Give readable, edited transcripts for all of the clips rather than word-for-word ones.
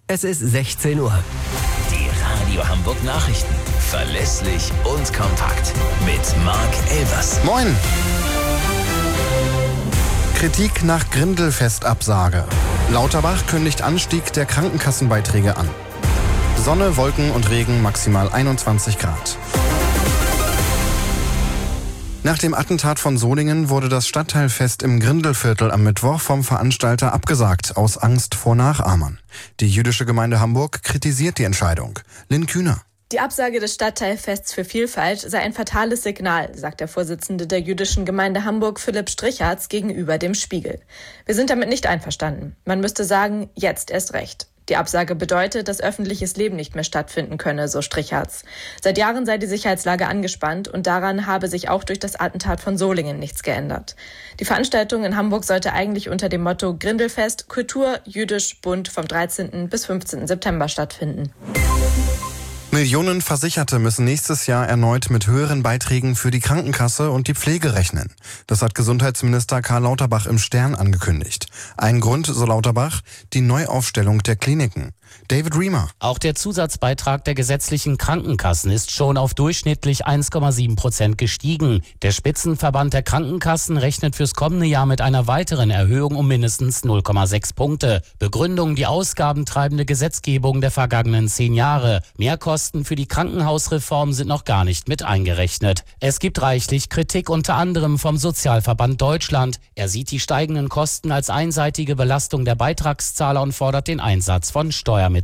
Es ist 16 Uhr. Die Radio Hamburg Nachrichten. Verlässlich und kompakt. Mit Marc Elvers. Moin! Kritik nach Grindelfest-Absage. Lauterbach kündigt Anstieg der Krankenkassenbeiträge an. Sonne, Wolken und Regen, maximal 21 Grad. Nach dem Attentat von Solingen wurde das Stadtteilfest im Grindelviertel am Mittwoch vom Veranstalter abgesagt, aus Angst vor Nachahmern. Die jüdische Gemeinde Hamburg kritisiert die Entscheidung. Lynn Kühner. Die Absage des Stadtteilfests für Vielfalt sei ein fatales Signal, sagt der Vorsitzende der jüdischen Gemeinde Hamburg, Philipp Stricherz, gegenüber dem Spiegel. Wir sind damit nicht einverstanden. Man müsste sagen, jetzt erst recht. Die Absage bedeutet, dass öffentliches Leben nicht mehr stattfinden könne, so Stricherz. Seit Jahren sei die Sicherheitslage angespannt und daran habe sich auch durch das Attentat von Solingen nichts geändert. Die Veranstaltung in Hamburg sollte eigentlich unter dem Motto Grindelfest, Kultur, Jüdisch, bunt vom 13. bis 15. September stattfinden. Millionen Versicherte müssen nächstes Jahr erneut mit höheren Beiträgen für die Krankenkasse und die Pflege rechnen. Das hat Gesundheitsminister Karl Lauterbach im Stern angekündigt. Ein Grund, so Lauterbach, die Neuaufstellung der Kliniken. David Riemer. Auch der Zusatzbeitrag der gesetzlichen Krankenkassen ist schon auf durchschnittlich 1,7% gestiegen. Der Spitzenverband der Krankenkassen rechnet fürs kommende Jahr mit einer weiteren Erhöhung um mindestens 0,6 Punkte. Begründung: die ausgabentreibende Gesetzgebung der vergangenen 10 Jahre. Mehrkosten für die Krankenhausreform sind noch gar nicht mit eingerechnet. Es gibt reichlich Kritik, unter anderem vom Sozialverband Deutschland. Er sieht die steigenden Kosten als einseitige Belastung der Beitragszahler und fordert den Einsatz von Steuermitteln.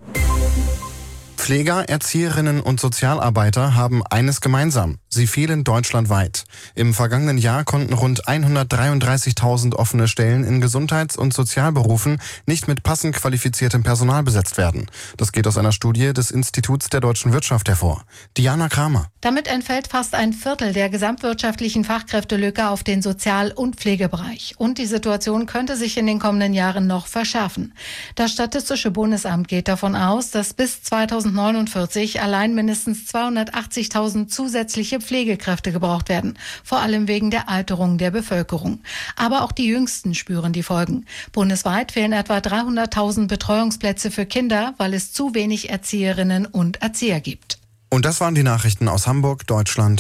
Pfleger, Erzieherinnen und Sozialarbeiter haben eines gemeinsam: sie fehlen deutschlandweit. Im vergangenen Jahr konnten rund 133.000 offene Stellen in Gesundheits- und Sozialberufen nicht mit passend qualifiziertem Personal besetzt werden. Das geht aus einer Studie des Instituts der deutschen Wirtschaft hervor. Diana Kramer. Damit entfällt fast ein Viertel der gesamtwirtschaftlichen Fachkräftelücke auf den Sozial- und Pflegebereich. Und die Situation könnte sich in den kommenden Jahren noch verschärfen. Das Statistische Bundesamt geht davon aus, dass bis 2049 allein mindestens 280.000 zusätzliche Pflegekräfte gebraucht werden, vor allem wegen der Alterung der Bevölkerung. Aber auch die Jüngsten spüren die Folgen. Bundesweit fehlen etwa 300.000 Betreuungsplätze für Kinder, weil es zu wenig Erzieherinnen und Erzieher gibt. Und das waren die Nachrichten aus Hamburg, Deutschland